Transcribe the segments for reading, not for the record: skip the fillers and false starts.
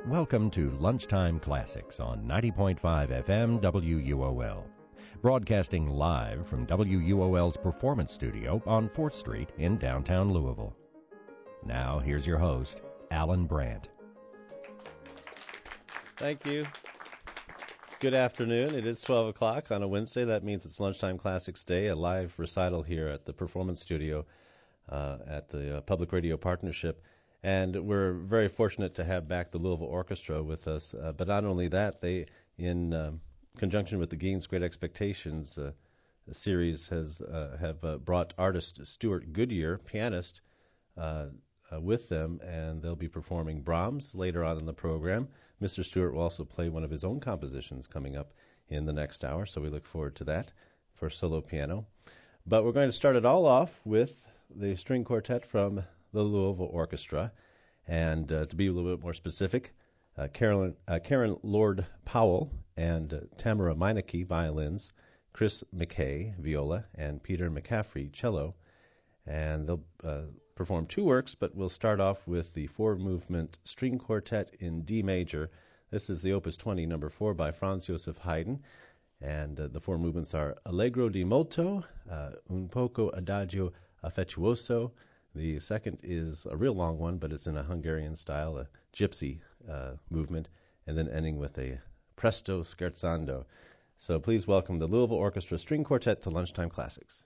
Welcome to Lunchtime Classics on 90.5 FM WUOL. Broadcasting live from WUOL's Performance Studio on 4th Street in downtown Louisville. Now, here's your host, Alan Brandt. Thank you. Good afternoon. It is 12 o'clock on a Wednesday. That means it's Lunchtime Classics Day, a live recital here at the Performance Studio at the Public Radio Partnership. And we're very fortunate to have back the Louisville Orchestra with us. But not only that, they, in conjunction with the Gaines Great Expectations series, have brought artist Stuart Goodyear, pianist, with them, and they'll be performing Brahms later on in the program. Mr. Stewart will also play one of his own compositions coming up in the next hour, so we look forward to that for solo piano. But we're going to start it all off with the string quartet from the Louisville Orchestra, and to be a little bit more specific, Karen Lord Powell and Tamara Meineke, violins, Chris McKay, viola, and Peter McCaffrey, cello. And they'll perform two works, but we'll start off with the four-movement string quartet in D major. This is the Opus 20, number 4, by Franz Joseph Haydn. And the four movements are Allegro di molto, Un poco adagio affettuoso. The second is a real long one, but it's in a Hungarian style, a gypsy movement, and then ending with a presto scherzando. So please welcome the Louisville Orchestra String Quartet to Lunchtime Classics.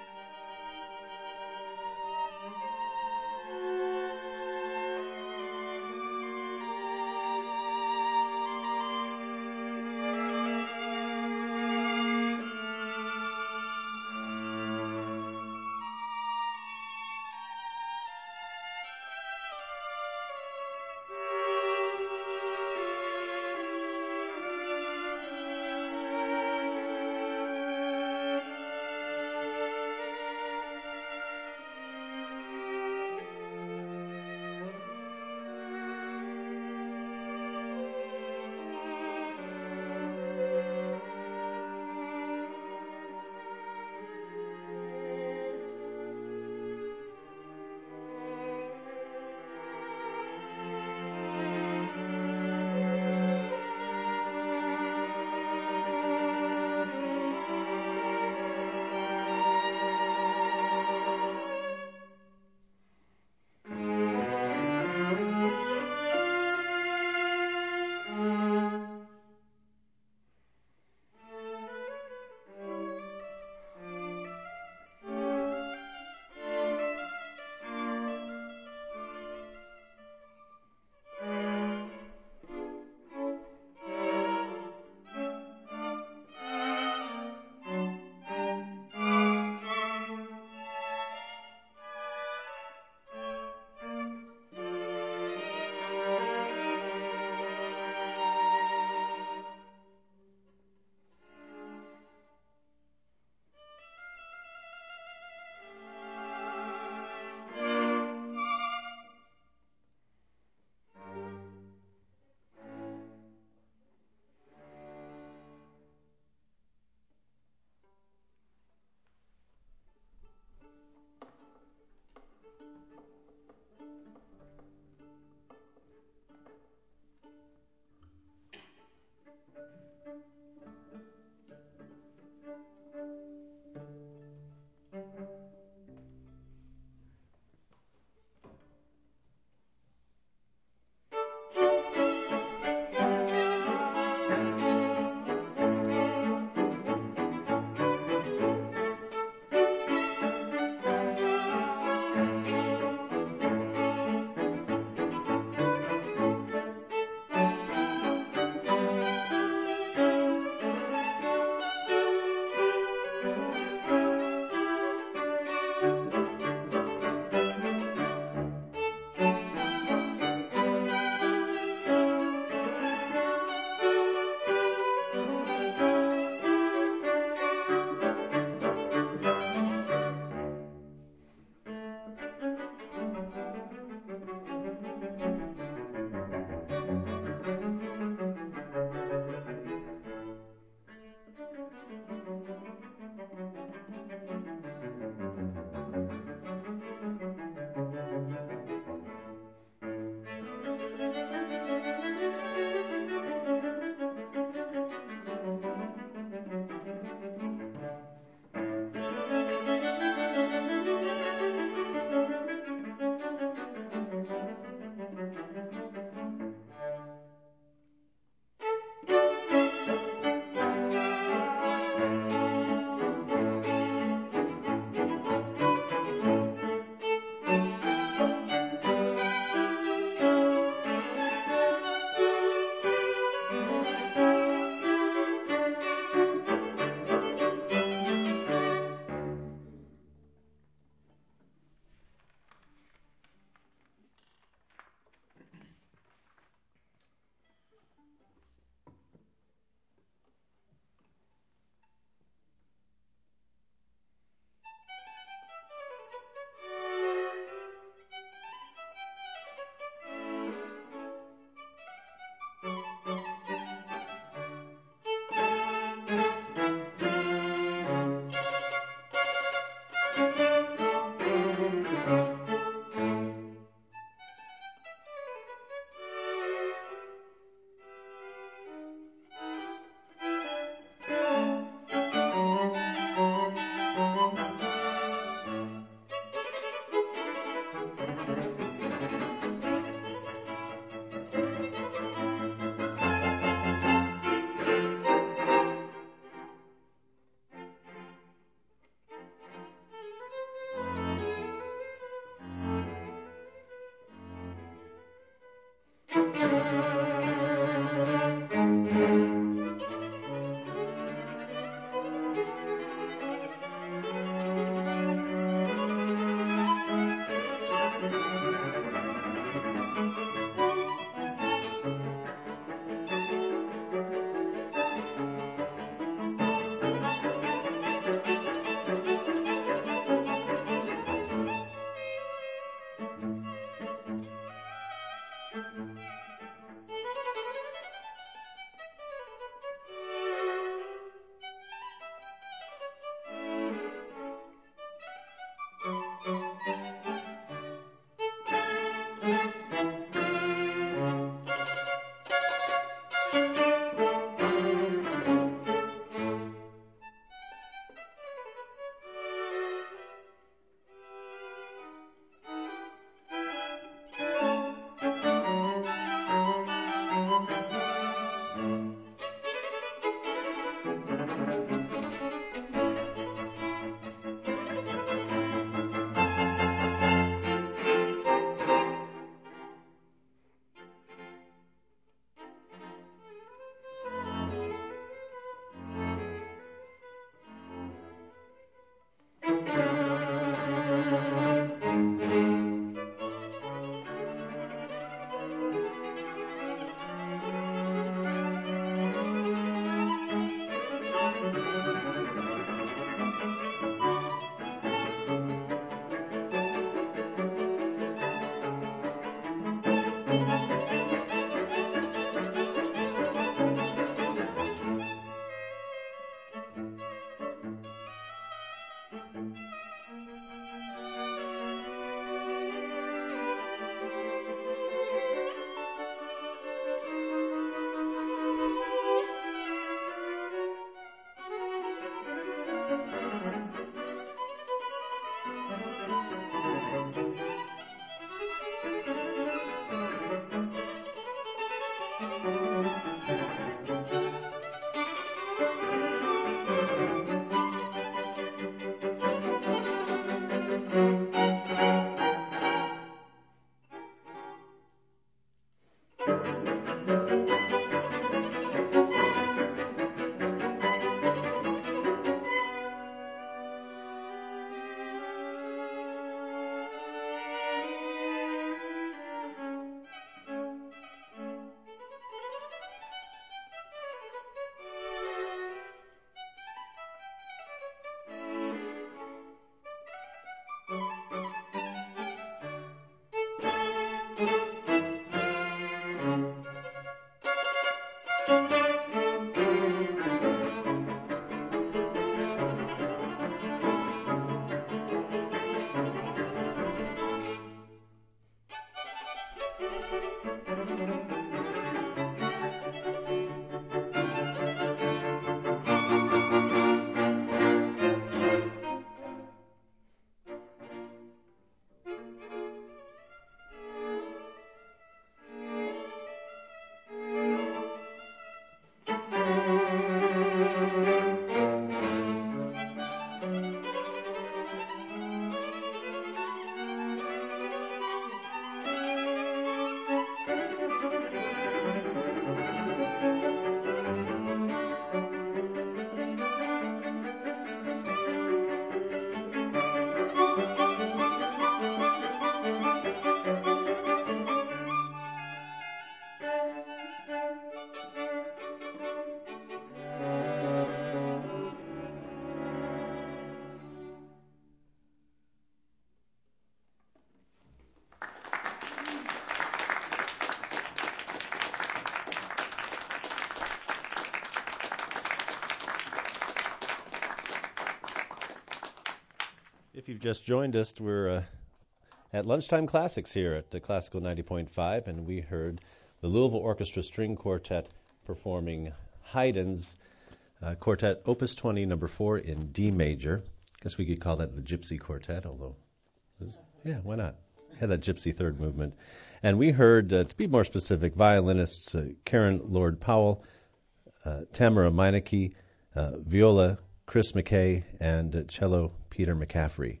If you've just joined us, we're at Lunchtime Classics here at the Classical 90.5, and we heard the Louisville Orchestra String Quartet performing Haydn's Quartet Opus 20, number 4 in D major. I guess we could call that the Gypsy Quartet, although, yeah, why not? Had that Gypsy third movement. And we heard, to be more specific, violinists Karen Lord Powell, Tamara Meineke, viola Chris McKay, and cello Peter McCaffrey.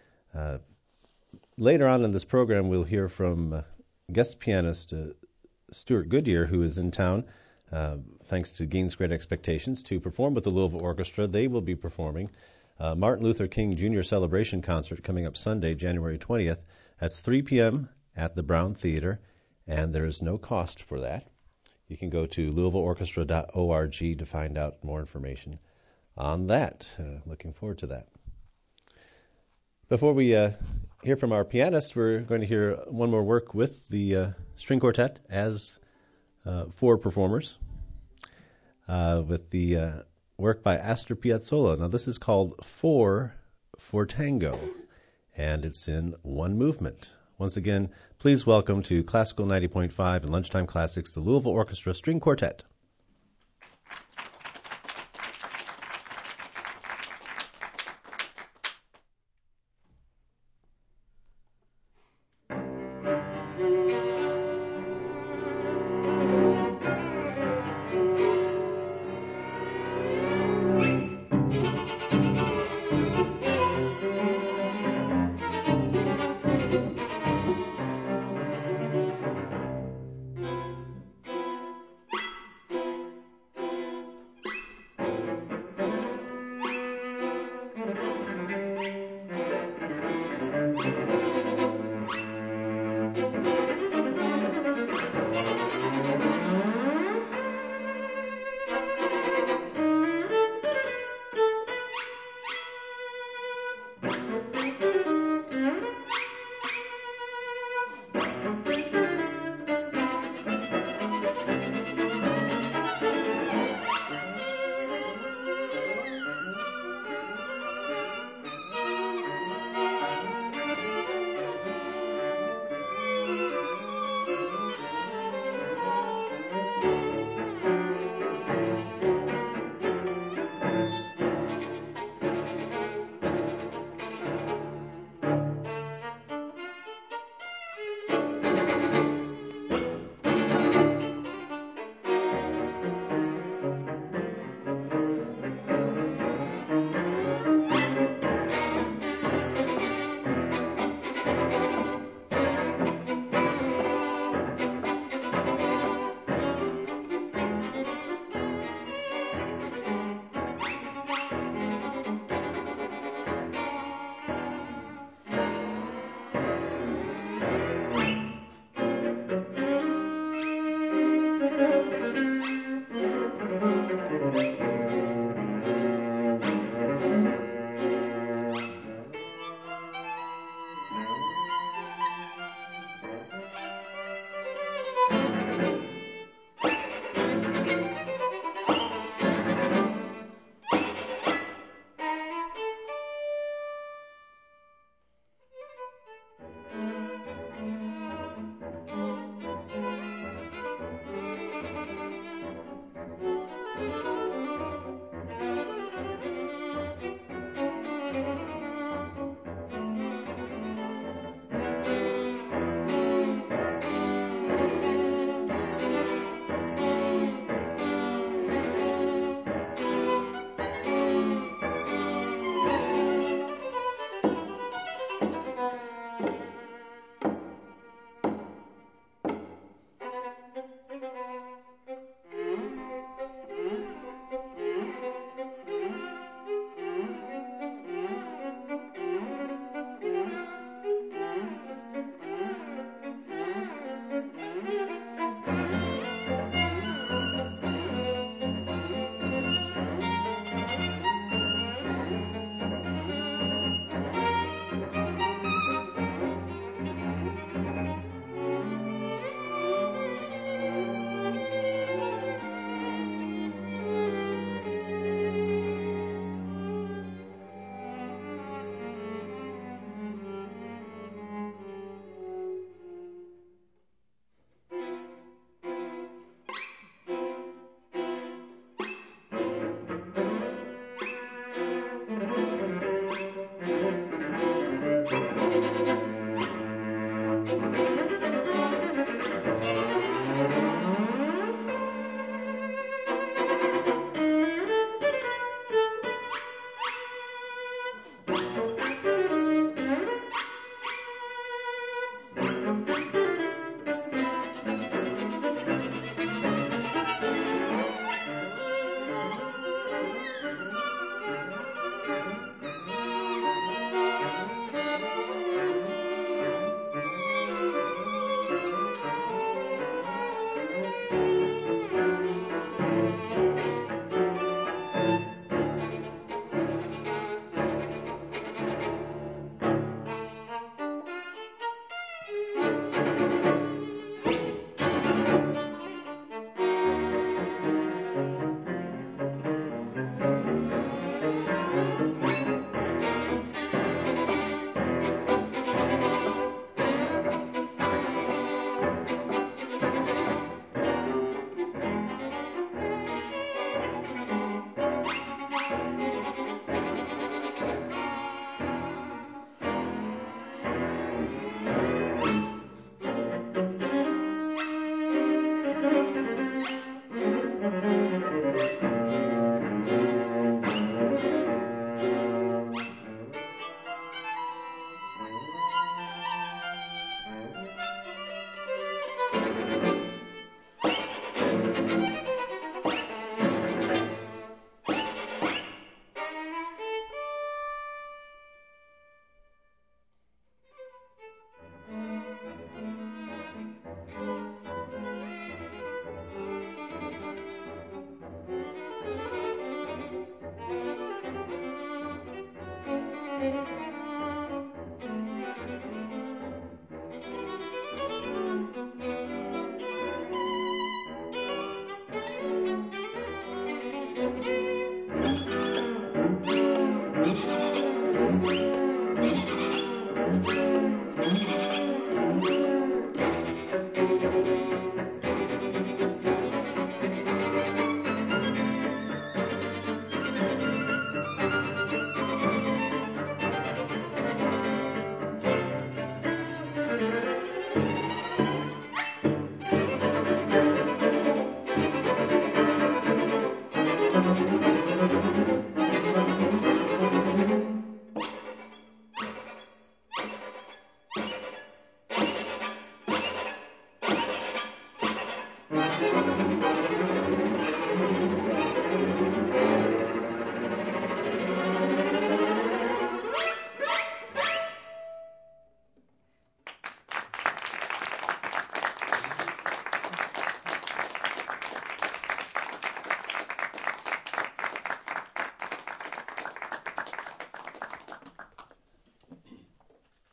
Later on in this program, we'll hear from guest pianist Stuart Goodyear, who is in town, thanks to Gein's Great Expectations, to perform with the Louisville Orchestra. They will be performing Martin Luther King Jr. Celebration Concert coming up Sunday, January 20th. That's 3 p.m. at the Brown Theater, and there is no cost for that. You can go to louisvilleorchestra.org to find out more information on that. Looking forward to that. Before we hear from our pianist, we're going to hear one more work with the string quartet as 4 performers with the work by Astor Piazzolla. Now, this is called 4 for Tango, and it's in 1 movement. Once again, please welcome to Classical 90.5 and Lunchtime Classics, the Louisville Orchestra String Quartet.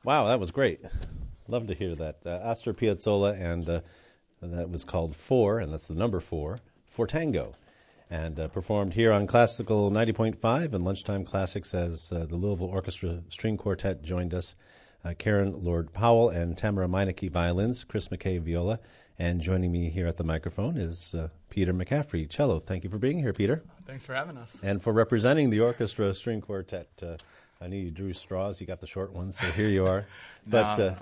Wow, that was great. Love to hear that. Astor Piazzolla, and that was called Four, and that's the number 4, for Tango. And performed here on Classical 90.5 and Lunchtime Classics as the Louisville Orchestra String Quartet joined us. Karen Lord Powell and Tamara Meineke violins, Chris McKay viola, and joining me here at the microphone is Peter McCaffrey, cello. Thank you for being here, Peter. Thanks for having us. And for representing the Orchestra String Quartet. I knew you drew straws. You got the short ones, so here you are. But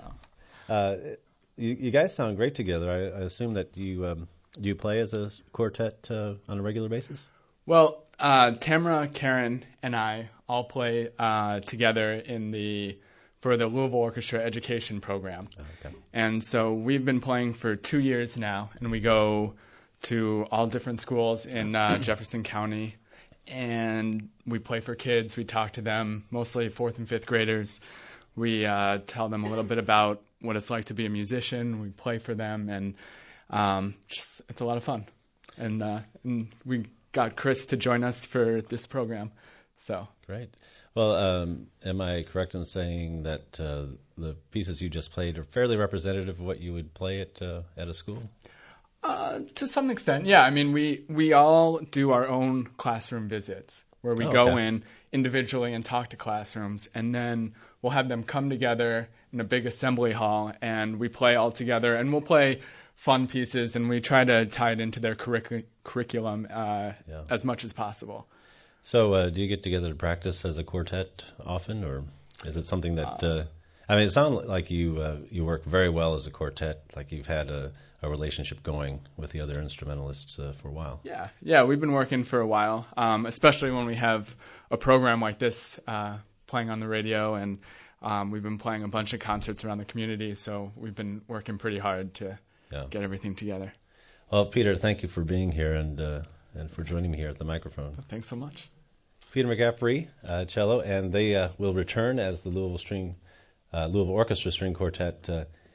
you guys sound great together. I assume that do you play as a quartet on a regular basis? Well, Tamara, Karen, and I all play together for the Louisville Orchestra Education Program. Okay. And so we've been playing for 2 years now, and we go to all different schools in Jefferson County, and we play for kids. We talk to them, mostly 4th and 5th graders. We tell them a little bit about what it's like to be a musician. We play for them, and it's a lot of fun. And we got Chris to join us for this program. So great. Well, am I correct in saying that the pieces you just played are fairly representative of what you would play at a school? To some extent, yeah. I mean, we all do our own classroom visits where we go in individually and talk to classrooms, and then we'll have them come together in a big assembly hall, and we play all together, and we'll play fun pieces, and we try to tie it into their curriculum as much as possible. So do you get together to practice as a quartet often, or is it something that I mean, it sounds like you work very well as a quartet, like you've had a relationship going with the other instrumentalists for a while. Yeah, we've been working for a while, especially when we have a program like this playing on the radio, and we've been playing a bunch of concerts around the community, so we've been working pretty hard to get everything together. Well, Peter, thank you for being here and for joining me here at the microphone. Thanks so much. Peter McCaffrey, cello, and they will return as the Louisville Orchestra String Quartet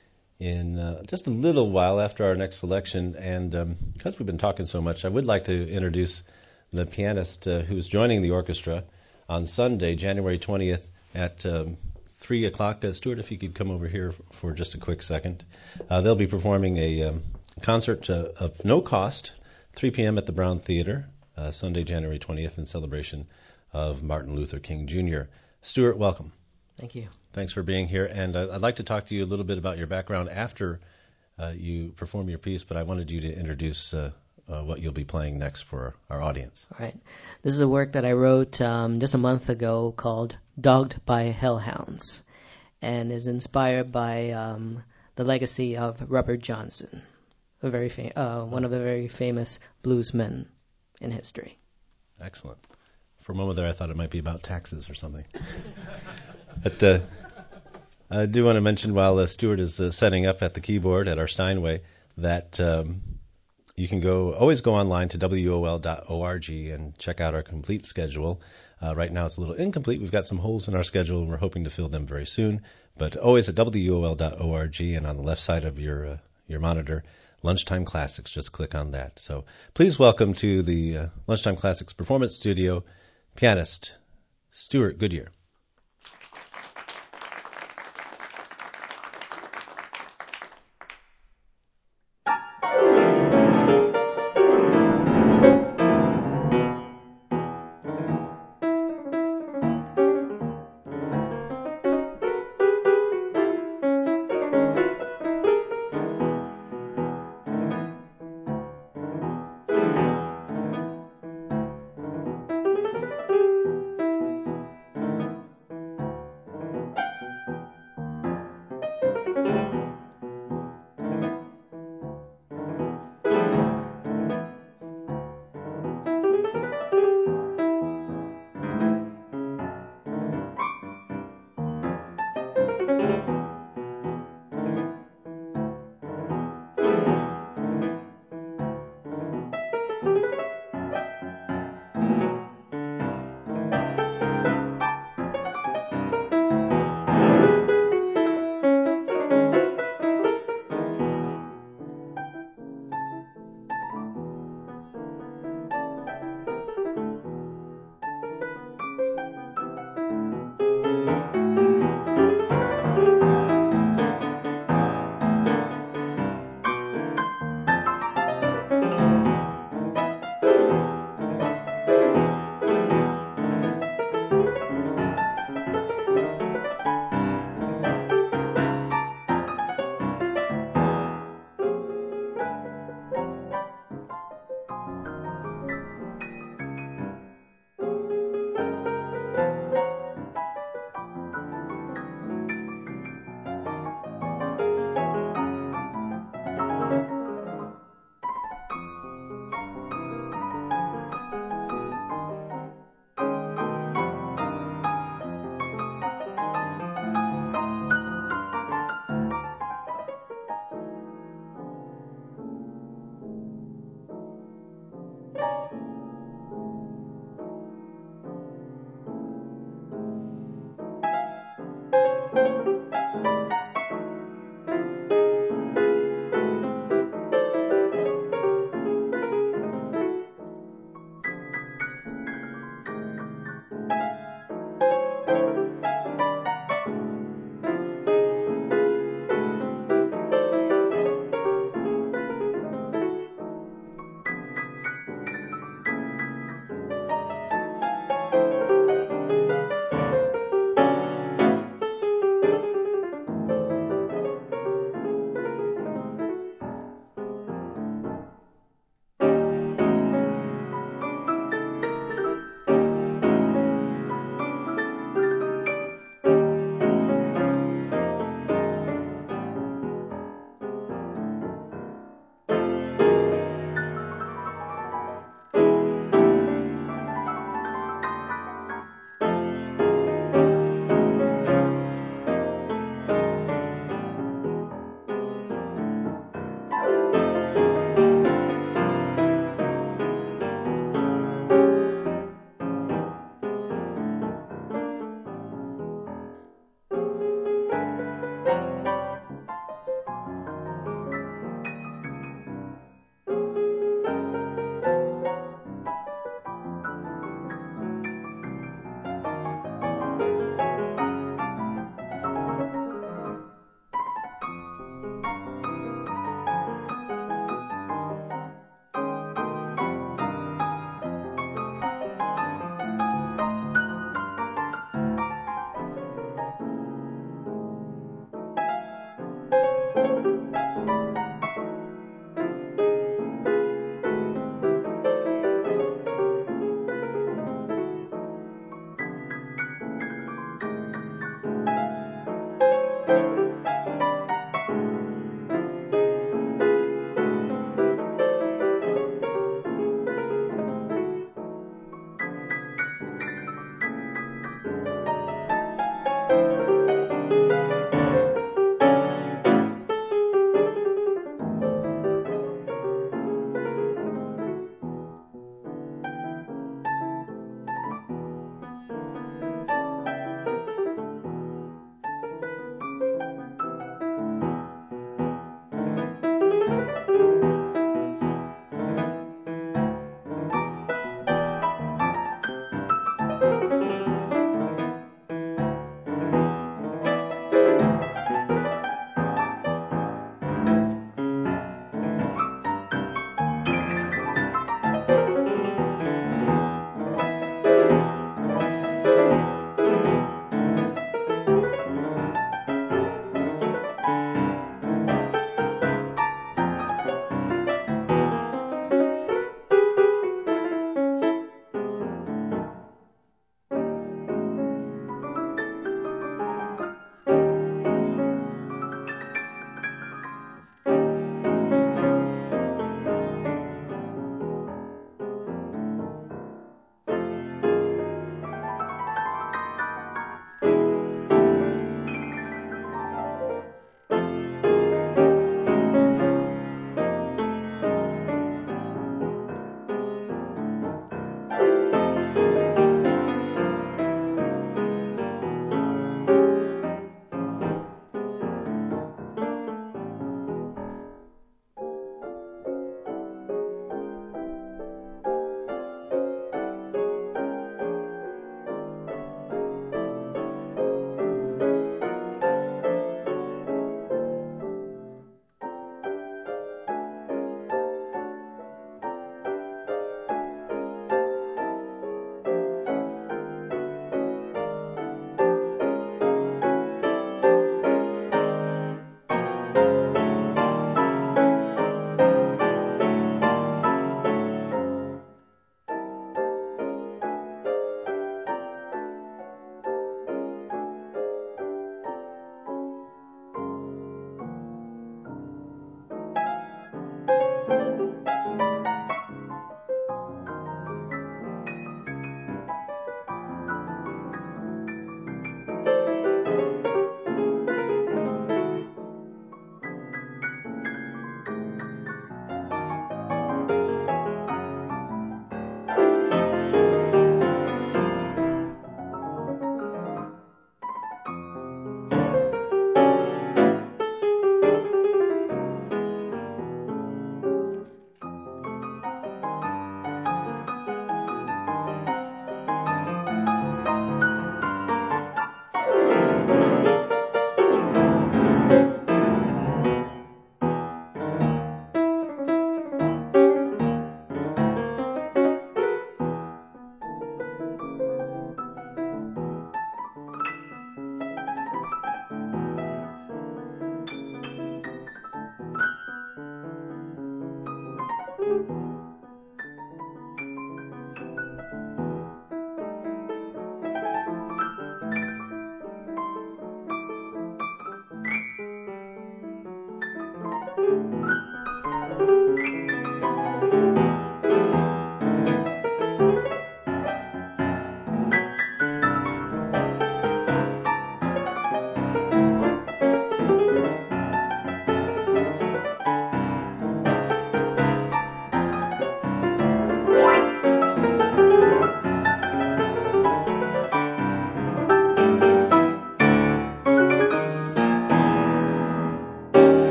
in just a little while after our next selection. And because we've been talking so much, I would like to introduce the pianist who's joining the orchestra on Sunday, January 20th at 3 o'clock. Stuart, if you could come over here for just a quick second. They'll be performing a concert of no cost, 3 p.m. at the Brown Theater, Sunday, January 20th, in celebration of Martin Luther King Jr. Stuart, welcome. Thank you. Thanks for being here. And I'd like to talk to you a little bit about your background after you perform your piece, but I wanted you to introduce what you'll be playing next for our audience. All right. This is a work that I wrote just a month ago called Dogged by Hellhounds, and is inspired by the legacy of Robert Johnson, one of the very famous bluesmen in history. Excellent. For a moment there, I thought it might be about taxes or something. But I do want to mention, while Stuart is setting up at the keyboard at our Steinway, that you can always go online to WOL.org and check out our complete schedule. Right now it's a little incomplete. We've got some holes in our schedule, and we're hoping to fill them very soon. But always at WOL.org, and on the left side of your monitor, Lunchtime Classics. Just click on that. So please welcome to the Lunchtime Classics Performance Studio, pianist Stuart Goodyear.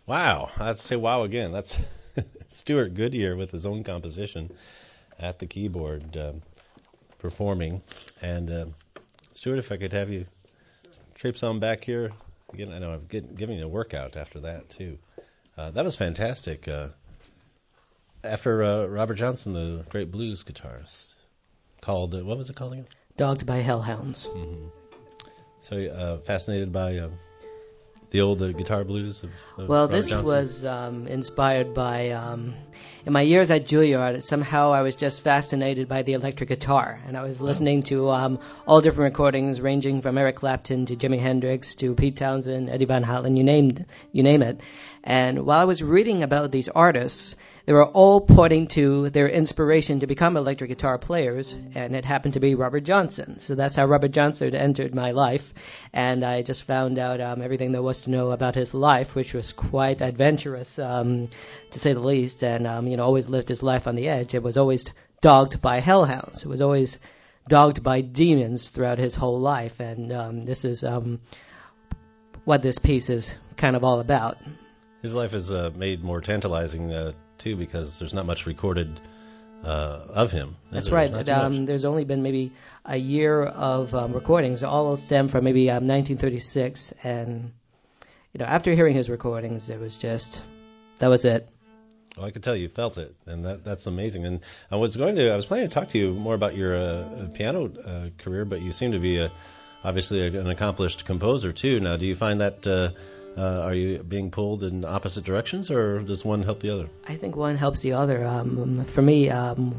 Wow, I'd say wow again. That's Stuart Goodyear with his own composition at the keyboard performing. And Stuart, if I could have you traipse on back here. Again, I know I'm giving you a workout after that, too. That was fantastic. After Robert Johnson, the great blues guitarist, called, what was it called again? Dogged by Hellhounds. Mm-hmm. So fascinated by the old guitar blues of Well, Robert this Johnson? was inspired by, in my years at Juilliard, somehow I was just fascinated by the electric guitar. And I was listening to all different recordings, ranging from Eric Clapton to Jimi Hendrix to Pete Townsend, Eddie Van Halen, you name it. And while I was reading about these artists, they were all pointing to their inspiration to become electric guitar players, and it happened to be Robert Johnson. So that's how Robert Johnson entered my life, and I just found out everything there was to know about his life, which was quite adventurous, to say the least, and always lived his life on the edge. It was always dogged by hellhounds. It was always dogged by demons throughout his whole life, and this is what this piece is kind of all about. His life is made more tantalizing, too, because there's not much recorded of him. That's right. There's only been maybe a year of recordings. All stem from maybe 1936, and after hearing his recordings, it was just that was it. Well, I could tell you felt it, and that's amazing. And I was planning to talk to you more about your piano career, but you seem to be obviously an accomplished composer too. Now, do you find that? Are you being pulled in opposite directions, or does one help the other? I think one helps the other. For me,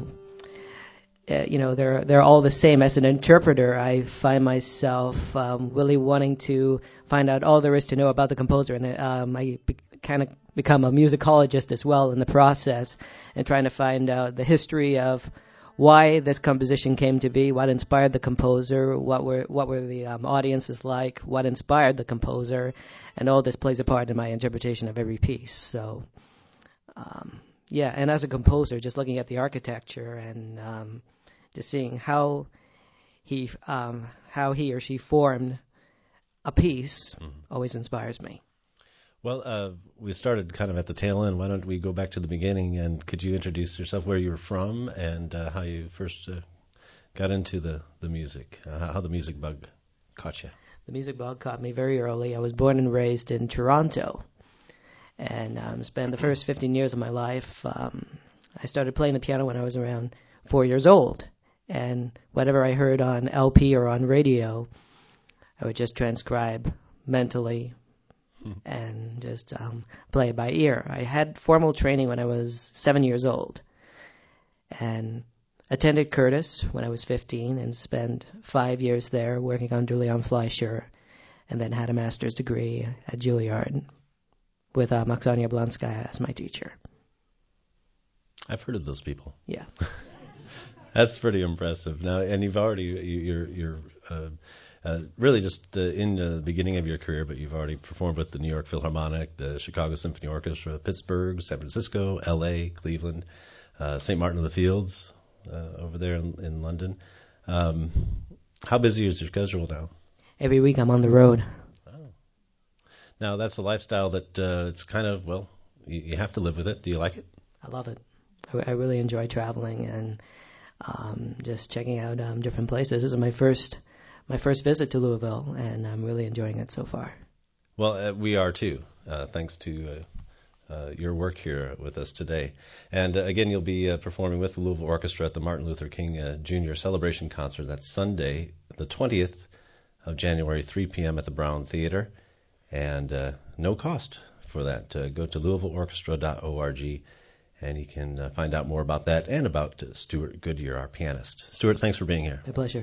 they're all the same. As an interpreter, I find myself really wanting to find out all there is to know about the composer, and I kind of become a musicologist as well in the process, and trying to find out the history of why this composition came to be, what inspired the composer, what were the audiences like, what inspired the composer, and all this plays a part in my interpretation of every piece. So, and as a composer, just looking at the architecture and just seeing how he or she formed a piece always inspires me. Well, we started kind of at the tail end. Why don't we go back to the beginning, and could you introduce yourself, where you were from, and how you first got into the music, how the music bug caught you? The music bug caught me very early. I was born and raised in Toronto, and spent the first 15 years of my life. I started playing the piano when I was around 4 years old, and whatever I heard on LP or on radio, I would just transcribe mentally and just play it by ear. I had formal training when I was 7 years old, and attended Curtis when I was 15 and spent 5 years there working under Leon Fleischer, and then had a master's degree at Juilliard with Maksania Blanskaya as my teacher. I've heard of those people. Yeah. That's pretty impressive. Now, and you're really just in the beginning of your career, but you've already performed with the New York Philharmonic, the Chicago Symphony Orchestra, Pittsburgh, San Francisco, L.A., Cleveland, St. Martin of the Fields over there in London. How busy is your schedule now? Every week I'm on the road. Oh. Now, that's a lifestyle that it's kind of, well, you have to live with it. Do you like it? I love it. I really enjoy traveling and just checking out different places. This is my first visit to Louisville, and I'm really enjoying it so far. Well, we are too, thanks to your work here with us today. And again, you'll be performing with the Louisville Orchestra at the Martin Luther King Jr. Celebration Concert. That's Sunday, the 20th of January, 3 p.m. at the Brown Theater. And no cost for that. Go to LouisvilleOrchestra.org, and you can find out more about that and about Stuart Goodyear, our pianist. Stuart, thanks for being here. My pleasure.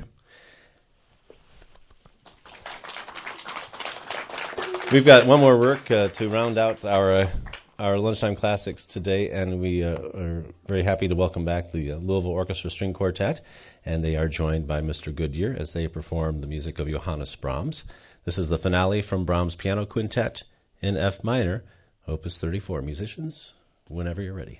We've got one more work to round out our Lunchtime Classics today, and we are very happy to welcome back the Louisville Orchestra String Quartet, and they are joined by Mr. Goodyear as they perform the music of Johannes Brahms. This is the finale from Brahms' Piano Quintet in F minor, Opus 34. Musicians, whenever you're ready.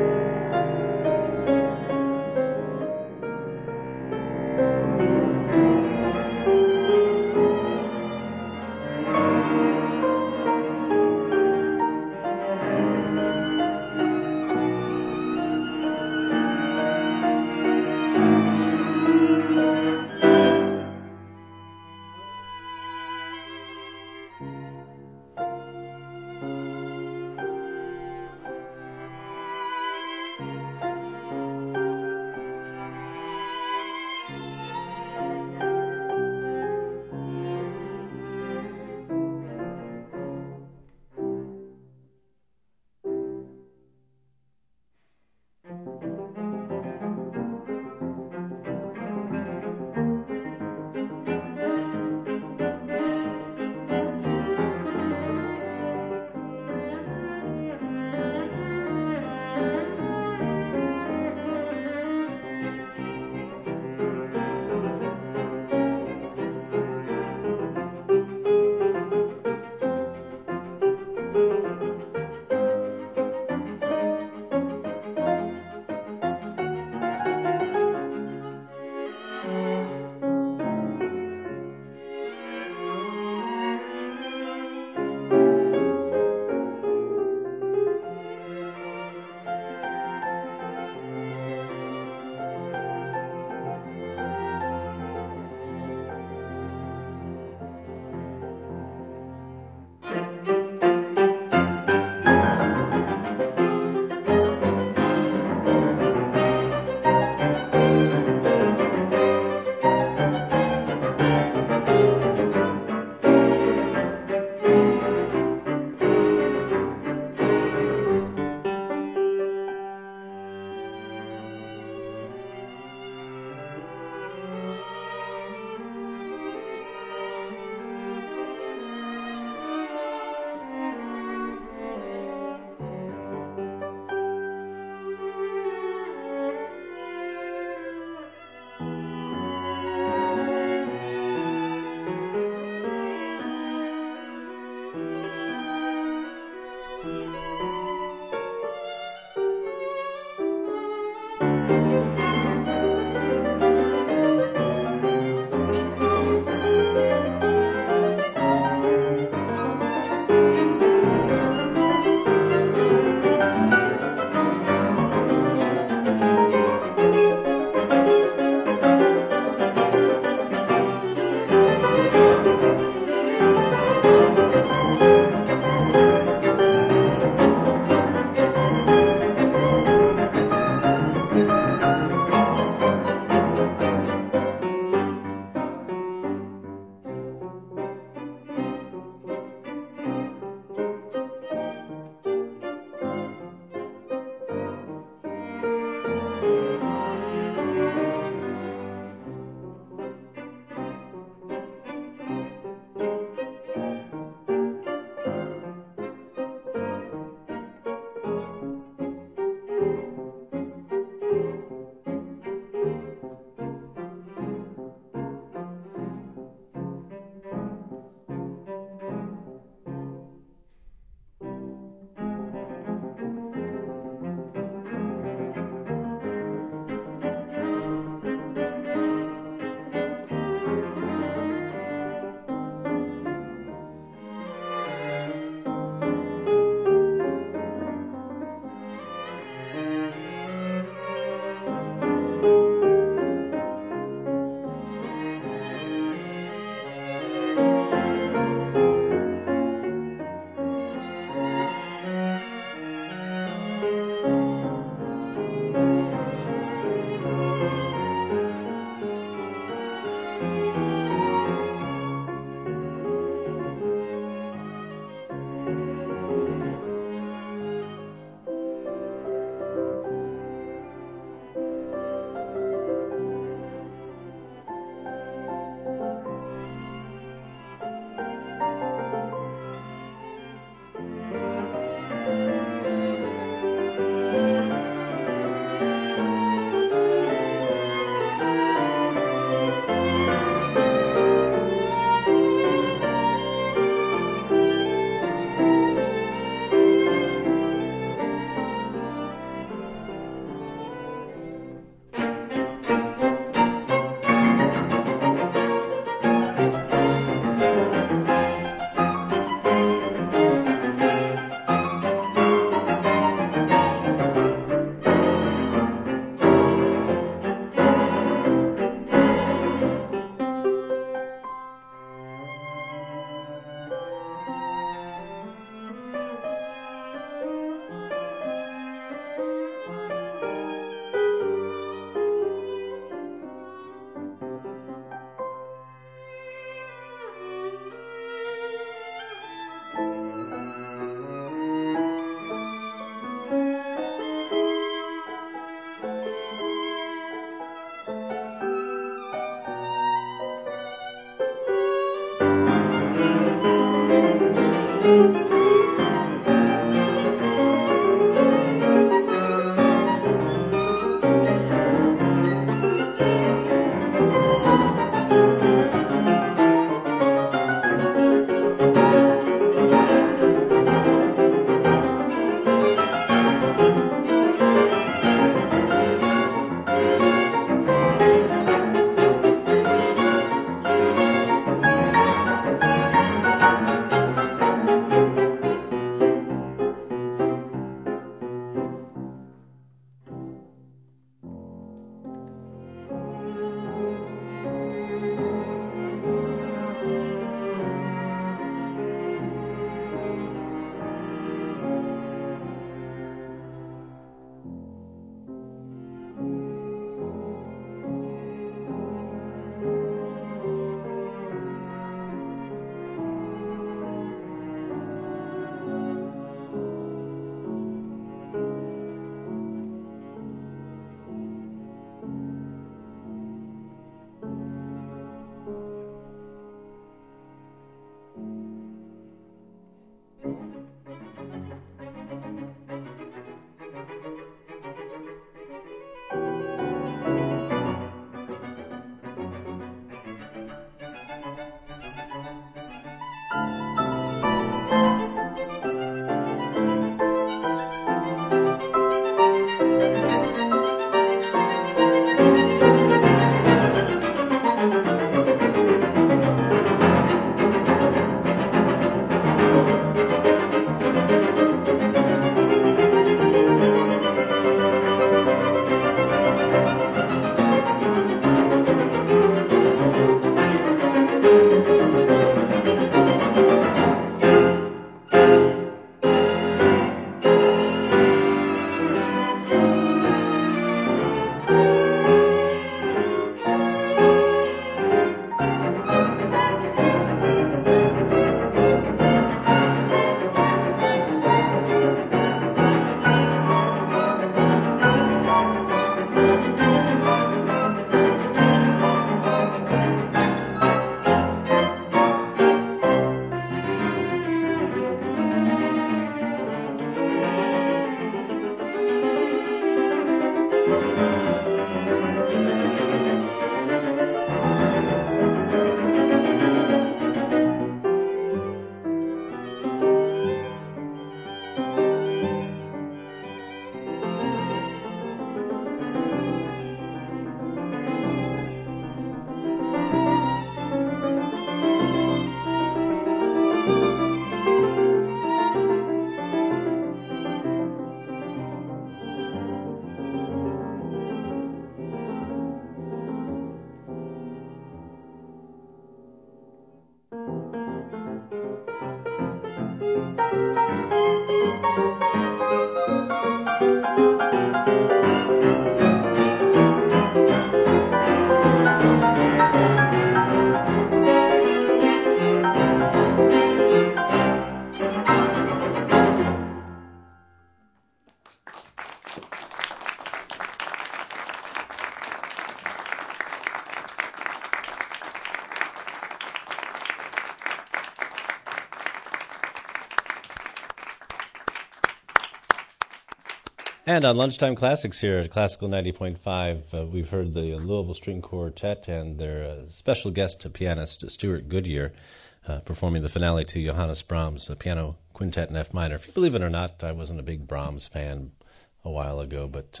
And on Lunchtime Classics here at Classical 90.5, we've heard the Louisville String Quartet and their special guest pianist, Stuart Goodyear, performing the finale to Johannes Brahms' piano quintet in F minor. If you believe it or not, I wasn't a big Brahms fan a while ago, but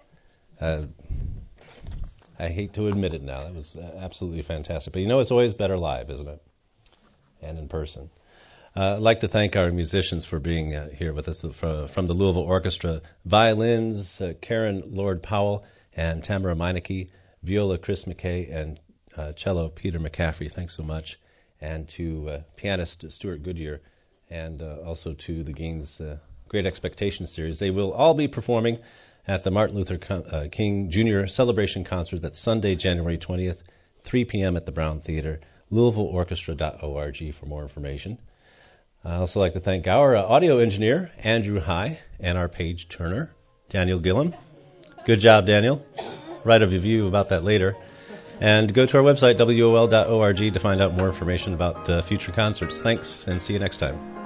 I hate to admit it now. That was absolutely fantastic. But it's always better live, isn't it? And in person. I'd like to thank our musicians for being here with us from the Louisville Orchestra. Violins, Karen Lord Powell and Tamara Meineke. Viola, Chris McKay, and cello, Peter McCaffrey. Thanks so much. And to pianist Stuart Goodyear, and also to the Gaines Great Expectations series. They will all be performing at the Martin Luther King Jr. Celebration Concert. That's Sunday, January 20th, 3 p.m. at the Brown Theater. LouisvilleOrchestra.org for more information. I'd also like to thank our audio engineer, Andrew High, and our page turner, Daniel Gillam. Good job, Daniel. Write a review about that later. And go to our website, WOL.org, to find out more information about future concerts. Thanks, and see you next time.